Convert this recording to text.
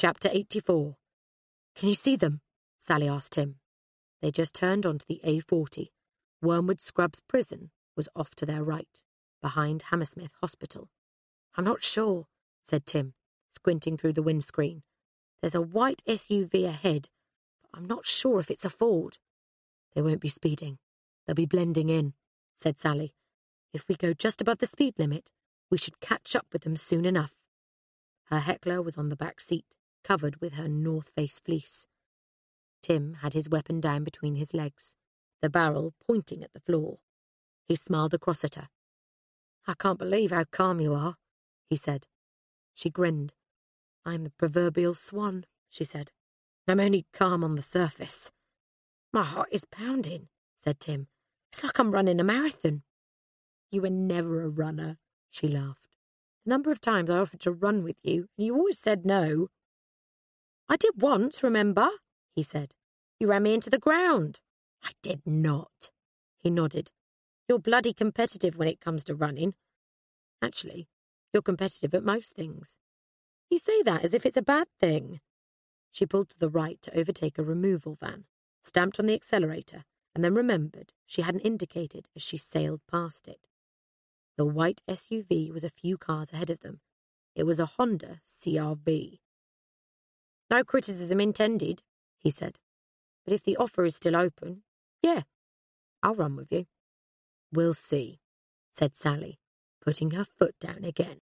Chapter 84. "Can you see them?" Sally asked him. They just turned onto the A40. Wormwood Scrubs prison was off to their right, behind Hammersmith Hospital. "I'm not sure," said Tim, squinting through the windscreen. "There's a white SUV ahead, but I'm not sure if it's a Ford." "They won't be speeding. They'll be blending in," said Sally. "If we go just above the speed limit, we should catch up with them soon enough." Her heckler was on the back seat, covered with her North Face fleece. Tim had his weapon down between his legs, the barrel pointing at the floor. He smiled across at her. "I can't believe how calm you are," he said. She grinned. "I'm the proverbial swan," she said. "I'm only calm on the surface." "My heart is pounding," said Tim. "It's like I'm running a marathon." "You were never a runner," she laughed. "The number of times I offered to run with you, and you always said no." "I did once, remember?" he said. "You ran me into the ground." "I did not." He nodded. "You're bloody competitive when it comes to running. Actually, you're competitive at most things." "You say that as if it's a bad thing." She pulled to the right to overtake a removal van, stamped on the accelerator, and then remembered she hadn't indicated as she sailed past it. The white SUV was a few cars ahead of them. It was a Honda CR-V. "No criticism intended," he said. "But if the offer is still open, yeah, I'll run with you." "We'll see," said Sally, putting her foot down again.